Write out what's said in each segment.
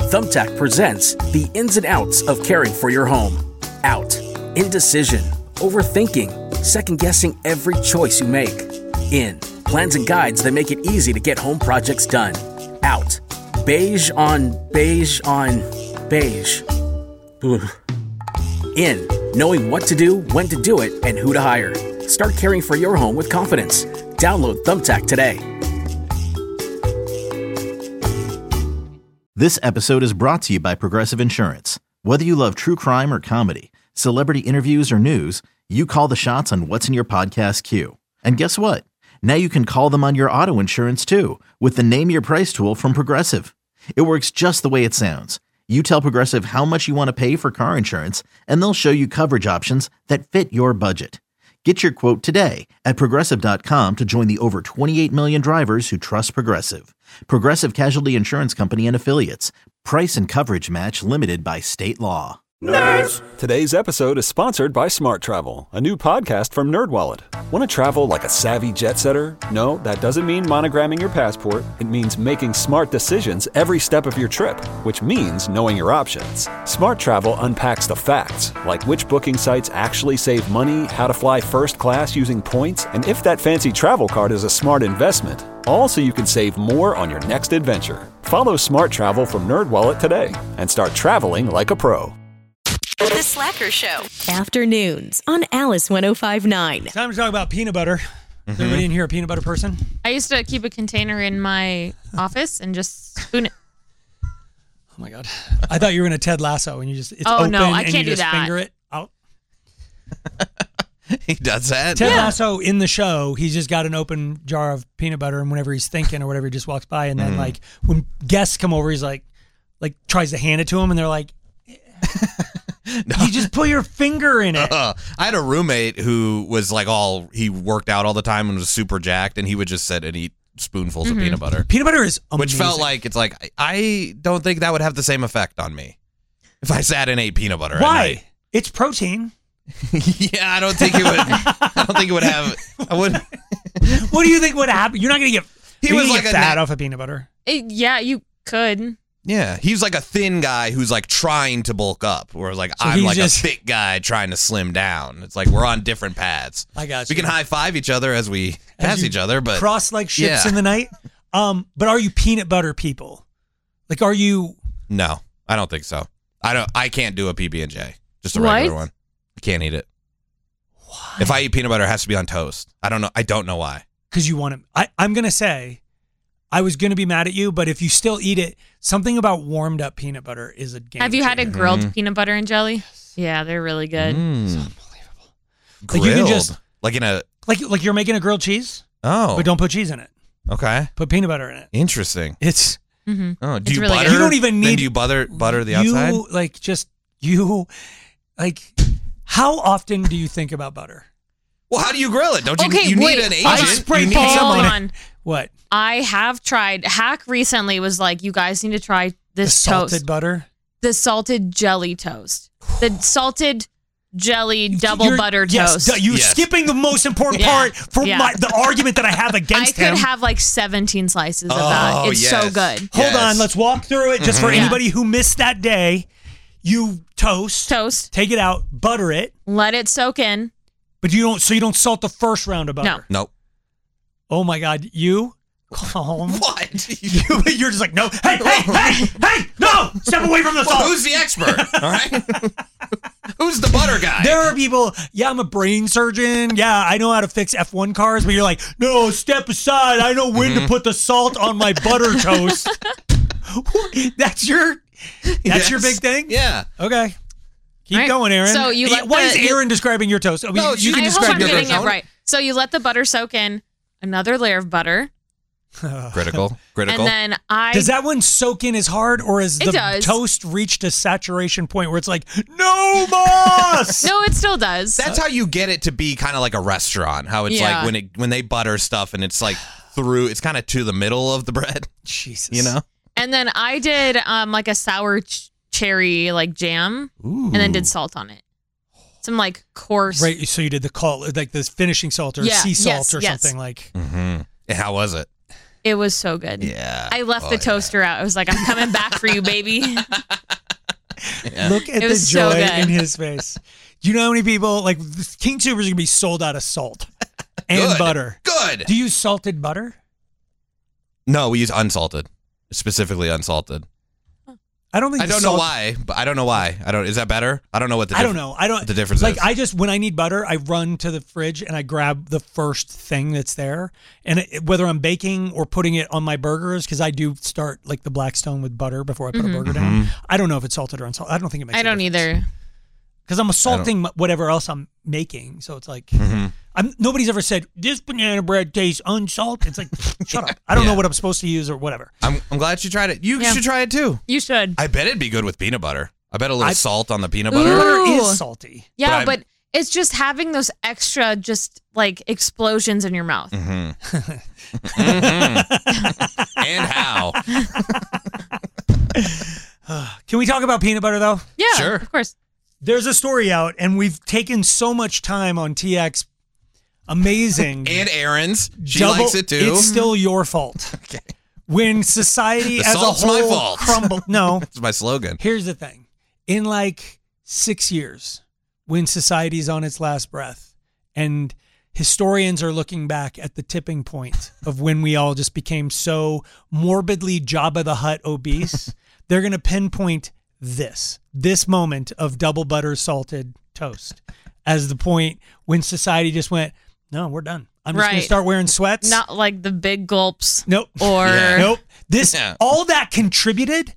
Thumbtack presents the ins and outs of caring for your home. Out. Indecision. Overthinking. Second-guessing every choice you make. In. Plans and guides that make it easy to get home projects done. Out. Beige on beige on beige. Ugh. In. Knowing what to do, when to do it, and who to hire. Start caring for your home with confidence. Download Thumbtack today. This episode is brought to you by Progressive Insurance. Whether you love true crime or comedy, celebrity interviews or news, you call the shots on what's in your podcast queue. And guess what? Now you can call them on your auto insurance too with the Name Your Price tool from Progressive. It works just the way it sounds. You tell Progressive how much you want to pay for car insurance, and they'll show you coverage options that fit your budget. Get your quote today at Progressive.com to join the over 28 million drivers who trust Progressive. Progressive Casualty Insurance Company and Affiliates. Price and coverage match limited by state law. Nerds! Today's episode is sponsored by Smart Travel, a new podcast from NerdWallet. Want to travel like a savvy jet setter? No, that doesn't mean monogramming your passport. It means making smart decisions every step of your trip, which means knowing your options. Smart Travel unpacks the facts, like which booking sites actually save money, how to fly first class using points, and if that fancy travel card is a smart investment. All so you can save more on your next adventure. Follow Smart Travel from NerdWallet today and start traveling like a pro. The Slacker Show. Afternoons on Alice 105.9. Time to talk about peanut butter. Is everybody in here a peanut butter person? I used to keep a container in my office and just spoon it. Oh my God. I thought you were going to Ted Lasso and you just, it's open no, I and can't you do just that. finger it out. He does that? Ted Lasso in the show, he's just got an open jar of peanut butter and whenever he's thinking or whatever, he just walks by and then like when guests come over, he's like tries to hand it to him and they're like, you just put your finger in it. I had a roommate who was like he worked out all the time and was super jacked, and he would just sit and eat spoonfuls of peanut butter. Peanut butter is amazing. Which felt like, it's like, I don't think that would have the same effect on me if I sat and ate peanut butter Why? at night. It's protein. Yeah, I don't think it would have, I wouldn't. What do you think would happen? You're not going to get, He was like fat off of peanut butter. Yeah, you could. Yeah, he's like a thin guy who's like trying to bulk up, whereas like I'm like a thick guy trying to slim down. It's like we're on different paths. I got you. We can high five each other as we pass each other, but cross like ships in the night. But are you peanut butter people? Like, are you? No, I don't think so. I can't do a PB&J, just a regular one. I can't eat it. Why? If I eat peanut butter, it has to be on toast. I don't know why. Because you want to. I'm gonna say, I was gonna be mad at you, but if you still eat it, something about warmed up peanut butter is a game. Have you had a grilled peanut butter and jelly? Yeah, they're really good. It's unbelievable. Grilled, like you can just like in a like you're making a grilled cheese. Oh, but don't put cheese in it. Okay, put peanut butter in it. Interesting. It's oh, do it's you really butter? good. You don't even need. Then do you butter the outside? How often do you think about butter? Well, how do you grill it? Don't you? Okay, you wait, need an hold agent. on. Spray You need balm someone- on it. What? I have tried. Hack recently was like, you guys need to try this The salted toast. butter? The salted jelly toast. The salted jelly double butter toast. You're skipping the most important part for the argument that I have against him. I could have like 17 slices of that. It's so good. Hold on, let's walk through it just for anybody who missed that day. You toast, take it out, butter it, let it soak in. but you don't salt the first round of butter. No. Nope. Oh my God, you calm. What? You're just like, no, hey, no, step away from the salt. Well, who's the expert? All right. Who's the butter guy? There are people, I'm a brain surgeon. Yeah, I know how to fix F1 cars, but you're like, no, step aside. I know when to put the salt on my butter toast. That's your big thing? Yeah. Okay. Keep Right. going, Aaron. So you let why is the- Aaron describing your toast? I mean, No, you can I hope describe I'm your getting toast. it right. So you let the butter soak in, another layer of butter, Critical. and then Does that one soak in as hard, or has It the does. toast reached a saturation point where it's like, no moss? No, it still does. That's how you get it to be kind of like a restaurant. How it's Yeah. like when they butter stuff and it's like through. It's kind of to the middle of the bread. Jesus. You know. And then I did like a sour cherry like jam, Ooh. and then did salt on it. Some like coarse. Right, so you did the finishing salt or sea salt or something like. Mm-hmm. How was it? It was so good. Yeah. I left the toaster out. I was like, I'm coming back for you, baby. Yeah. Look at the joy in his face. Do you know how many people, like, King Soopers are going to be sold out of salt and butter. Good. Do you use salted butter? No, we use unsalted. Specifically unsalted. I don't know why, but I don't know why. Is that better? I don't know what the the difference is. When I need butter, I run to the fridge and I grab the first thing that's there. And whether I'm baking or putting it on my burgers, because I do start like the Blackstone with butter before I put a burger down. I don't know if it's salted or unsalted. I don't think it makes a difference. I don't either. Because I'm salting whatever else I'm making. So it's like, nobody's ever said, this banana bread tastes unsalted. It's like, shut up. I don't know what I'm supposed to use or whatever. I'm glad you tried it. You should try it too. You should. I bet it'd be good with peanut butter. I bet a little salt on the peanut butter. Peanut butter is salty. Yeah, but it's just having those extra just like explosions in your mouth. And how? Can we talk about peanut butter though? Yeah, sure. Of course. There's a story out, and we've taken so much time on TX. Amazing. And Aaron's. She likes it too. It's still your fault. Okay. When society as a whole my fault. crumbled. No. It's my slogan. Here's the thing. In like 6 years, when society's on its last breath, and historians are looking back at the tipping point of when we all just became so morbidly Jabba the Hutt obese, they're going to pinpoint this moment of double butter salted toast as the point when society just went, no, we're done. I'm just going to start wearing sweats. Not like the big gulps. Nope. Or nope. All that contributed,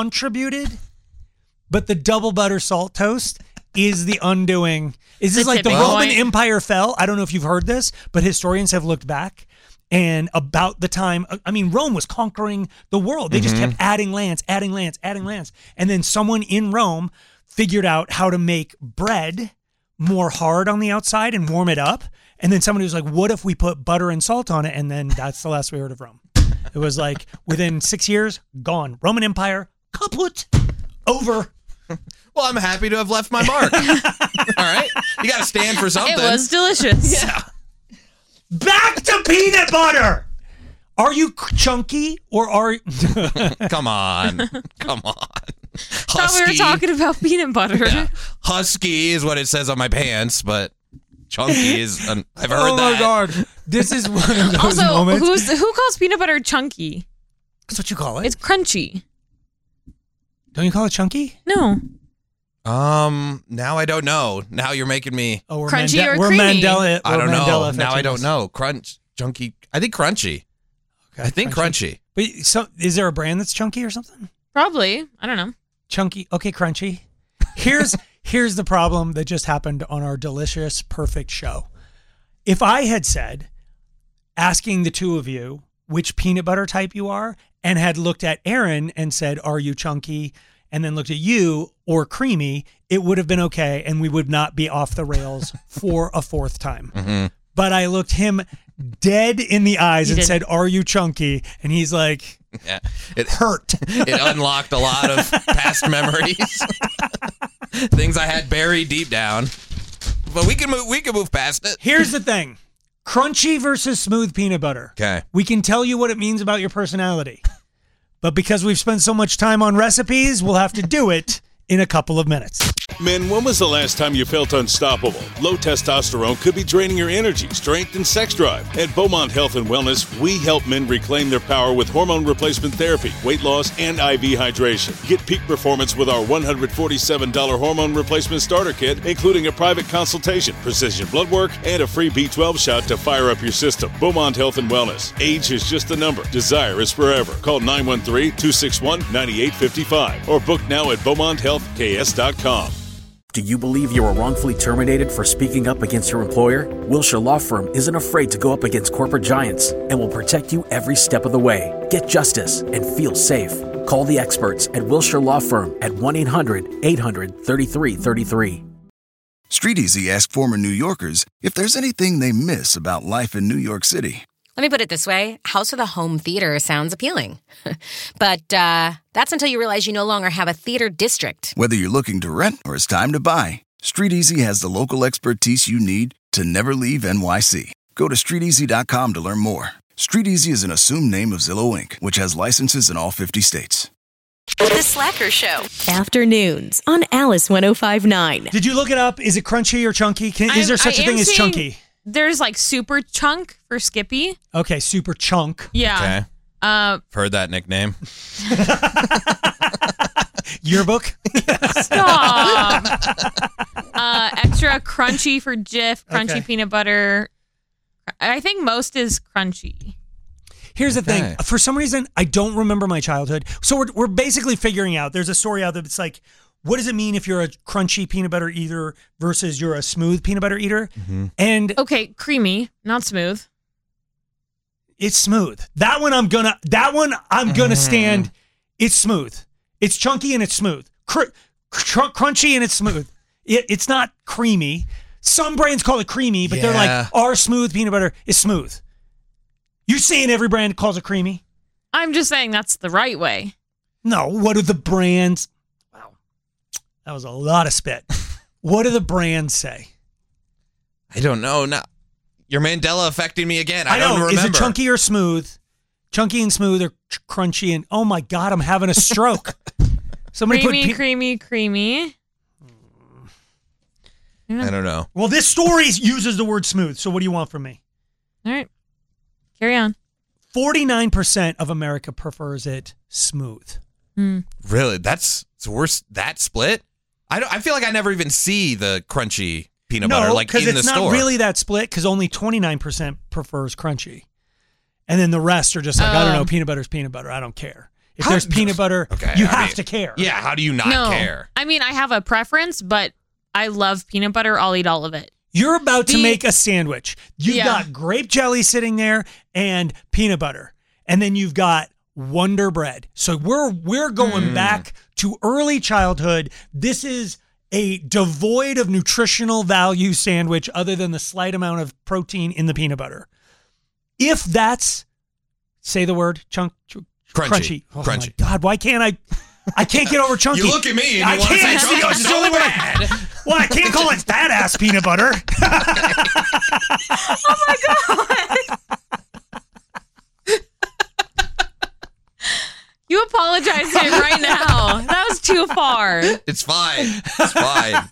but the double butter salt toast is the undoing. Is this like the Roman Empire fell? I don't know if you've heard this, but historians have looked back. And about the time, I mean, Rome was conquering the world. They just kept adding lands. And then someone in Rome figured out how to make bread more hard on the outside and warm it up. And then somebody was like, what if we put butter and salt on it? And then that's the last we heard of Rome. It was like within 6 years, gone. Roman Empire, kaput, over. Well, I'm happy to have left my mark. All right. You got to stand for something. It was delicious. Yeah. Back to peanut butter. Are you chunky or are Come on. Husky. Thought we were talking about peanut butter. Yeah. Husky is what it says on my pants, but chunky is I've heard that. Oh my God. This is one of those moments. Who calls peanut butter chunky? That's what you call it. It's crunchy. Don't you call it chunky? No. Now I don't know. Now you're making me. Oh, we're crunchy or creamy? I don't know. Now I don't know. Chunky. I think crunchy. Okay, I think crunchy. But is there a brand that's chunky or something? Probably. I don't know. Chunky. Okay, crunchy. Here's the problem that just happened on our delicious, perfect show. If I had said, asking the two of you which peanut butter type you are, and had looked at Aaron and said, are you chunky? And then looked at you or creamy, it would have been okay, and we would not be off the rails for a fourth time. But I looked him dead in the eyes and said, are you chunky? And he's like, yeah, it hurt. It unlocked a lot of past memories. Things I had buried deep down. But we can move past it. Here's the thing. Crunchy versus smooth peanut butter. Okay. We can tell you what it means about your personality. But because we've spent so much time on recipes, we'll have to do it in a couple of minutes. Men, when was the last time you felt unstoppable? Low testosterone could be draining your energy, strength, and sex drive. At Beaumont Health and Wellness, we help men reclaim their power with hormone replacement therapy, weight loss, and IV hydration. Get peak performance with our $147 hormone replacement starter kit, including a private consultation, precision blood work, and a free B12 shot to fire up your system. Beaumont Health and Wellness. Age is just a number. Desire is forever. Call 913-261-9855 or book now at BeaumontHealthKS.com. Do you believe you were wrongfully terminated for speaking up against your employer? Wilshire Law Firm isn't afraid to go up against corporate giants and will protect you every step of the way. Get justice and feel safe. Call the experts at Wilshire Law Firm at 1-800-800-3333. StreetEasy asked former New Yorkers if there's anything they miss about life in New York City. Let me put it this way. House with a home theater sounds appealing. But that's until you realize you no longer have a theater district. Whether you're looking to rent or it's time to buy, StreetEasy has the local expertise you need to never leave NYC. Go to StreetEasy.com to learn more Street Easy is an assumed name of Zillow Inc., which has licenses in all 50 states. The Slacker Show. Afternoons on Alice 105.9. Did you look it up? Is it crunchy or chunky? Is there such a thing as chunky? There's like super chunk for Skippy. Okay, super chunk. Yeah. Okay. Heard that nickname. Yearbook? Stop. Extra crunchy for Jif, crunchy peanut butter. I think most is crunchy. Here's the thing. For some reason, I don't remember my childhood. So we're basically figuring out. There's a story out there that's like, what does it mean if you're a crunchy peanut butter eater versus you're a smooth peanut butter eater? Mm-hmm. And okay, creamy, not smooth. It's smooth. That one I'm gonna stand. It's smooth. It's chunky and it's smooth. Crunchy and it's smooth. It's not creamy. Some brands call it creamy, but they're like, our smooth peanut butter is smooth. You saying every brand calls it creamy? I'm just saying that's the right way. No, what do the brands... Wow, that was a lot of spit. What do the brands say? I don't know. Now, your Mandela affecting me again. I don't remember. Is it chunky or smooth? Chunky and smooth or crunchy and... Oh my God, I'm having a stroke. Somebody creamy. I don't know. Well, this story uses the word smooth, so what do you want from me? All right. Carry on. 49% of America prefers it smooth. Really? That's worse. That split? I feel like I never even see the crunchy peanut butter like in the store. No, because it's not really that split because only 29% prefers crunchy. And then the rest are just like, I don't know, peanut butter's peanut butter. I don't care. If there's peanut butter, you have to care. Yeah, how do you not care? I mean, I have a preference, but I love peanut butter. I'll eat all of it. You're about to make a sandwich. You've got grape jelly sitting there and peanut butter. And then you've got Wonder Bread. So we're going back to early childhood. This is a devoid of nutritional value sandwich other than the slight amount of protein in the peanut butter. If that's, say the word, crunchy. Oh my God, why can't I can't get over chunky. You look at me and you want to say chunky. It's so bad. Well, I can't call it fat ass peanut butter. Oh my God. You apologize to him right now. That was too far. It's fine. It's fine.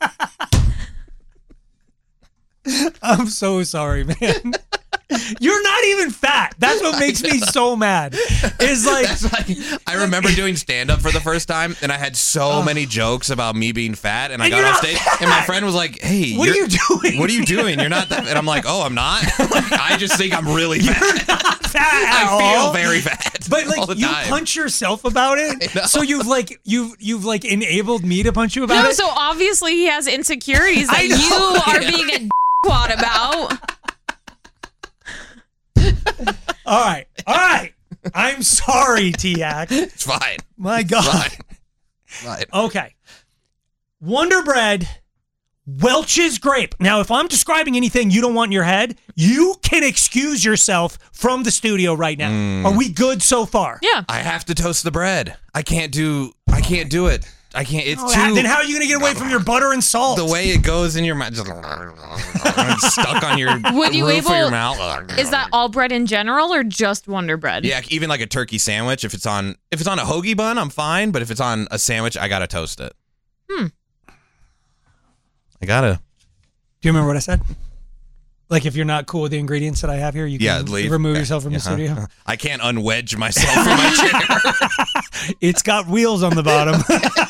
I'm so sorry, man. You're not even fat. That's what makes me so mad. Is like I remember doing stand-up for the first time, and I had so many jokes about me being fat, and I got off stage, and my friend was like, "Hey, what are you doing? What are you doing? You're not that." And I'm like, "Oh, I'm not. I just think I'm really fat. You're not fat at all. I feel very fat, but like all the you time. punch yourself about it. So you've enabled me to punch you about it. No, so obviously he has insecurities that you are being a quad about. All right. I'm sorry, Tiak. It's fine. My God. It's fine. Okay. Wonder Bread, Welch's grape. Now, if I'm describing anything you don't want in your head, you can excuse yourself from the studio right now. Are we good so far? Yeah. I have to toast the bread. I can't do it. I can't. It's too. Then how are you going to get away from your butter and salt? The way it goes in your mouth, just it's stuck on your roof of your mouth. Is that all bread in general or just Wonder Bread? Yeah, even like a turkey sandwich. If it's on a hoagie bun, I'm fine. But if it's on a sandwich, I gotta toast it. I gotta. Do you remember what I said? Like if you're not cool with the ingredients that I have here, you can remove yourself from the studio. I can't unwedge myself from my chair. It's got wheels on the bottom.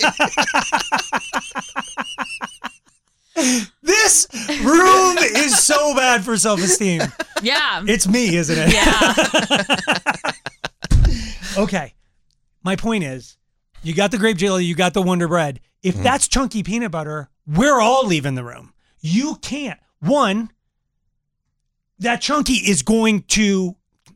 This room is so bad for self-esteem. Yeah. It's me, isn't it? Yeah. Okay. My point is, you got the grape jelly, you got the Wonder Bread. If that's chunky peanut butter, we're all leaving the room. You can't. One, that crunchy is going to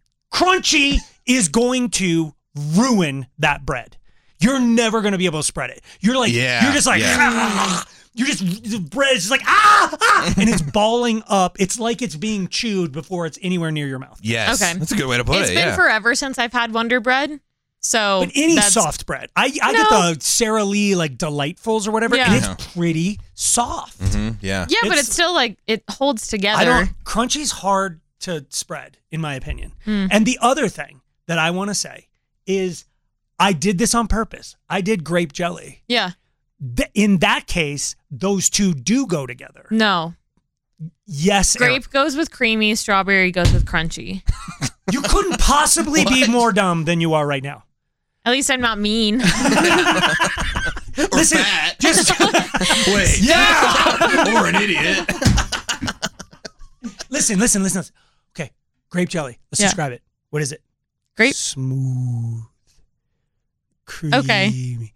ruin that bread. You're never going to be able to spread it. You're like, you're just like, the bread is just like, and it's balling up. It's like it's being chewed before it's anywhere near your mouth. Yes. Okay. That's a good way to put it. It's been forever since I've had Wonder Bread. So, but any soft bread, I get the Sara Lee like Delightfuls or whatever, and it's pretty soft. Yeah, but it's still like it holds together. Crunchy's hard to spread, in my opinion. And the other thing that I want to say is I did this on purpose. I did grape jelly. Yeah. In that case, those two do go together. No. Yes. Grape goes with creamy, strawberry goes with crunchy. You couldn't possibly be more dumb than you are right now. At least I'm not mean. Listen, fat. just Wait. Yeah. Or an idiot. Listen. Okay, grape jelly. Let's describe it. What is it? Grape. Smooth. Creamy. Okay.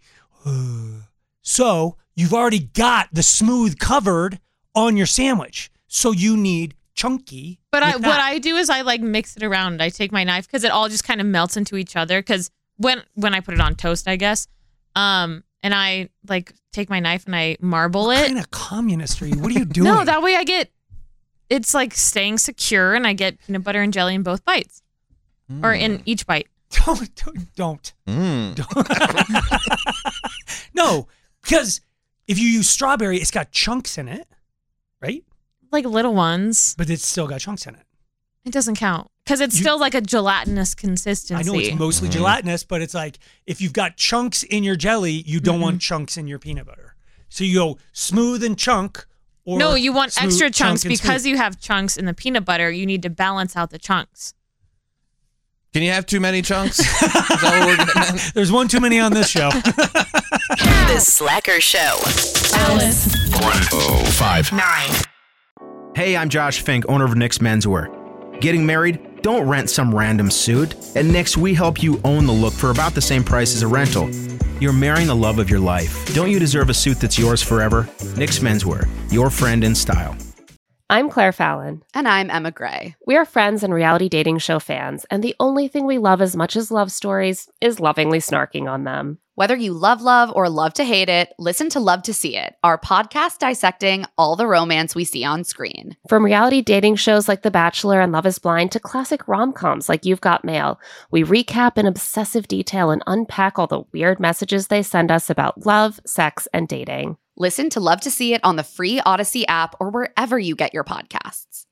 So you've already got the smooth covered on your sandwich. So you need chunky. But what I do is I like mix it around. I take my knife because it all just kind of melts into each other. Because when I put it on toast, I guess, and I like take my knife and I marble what it. What kind of communist are you? What are you doing? No, that way it's like staying secure, and I get peanut butter and jelly in both bites, or in each bite. Don't. No, because if you use strawberry, it's got chunks in it, right? Like little ones. But it's still got chunks in it. It doesn't count because it's still like a gelatinous consistency. I know it's mostly gelatinous, but it's like if you've got chunks in your jelly, you don't want chunks in your peanut butter. So you go smooth and chunk. Or no, you want smooth, extra chunks because smooth. you have chunks in the peanut butter. You need to balance out the chunks. Can you have too many chunks? Is that what we're getting at? There's one too many on this show. The Slacker Show. Alice. 105.9. Hey, I'm Josh Fink, owner of Nick's Menswear. Getting married? Don't rent some random suit. At Nick's, we help you own the look for about the same price as a rental. You're marrying the love of your life. Don't you deserve a suit that's yours forever? Nick's Menswear, your friend in style. I'm Claire Fallon. And I'm Emma Gray. We are friends and reality dating show fans, and the only thing we love as much as love stories is lovingly snarking on them. Whether you love or love to hate it, listen to Love to See It, our podcast dissecting all the romance we see on screen. From reality dating shows like The Bachelor and Love is Blind to classic rom-coms like You've Got Mail, we recap in obsessive detail and unpack all the weird messages they send us about love, sex, and dating. Listen to Love to See It on the free Odyssey app or wherever you get your podcasts.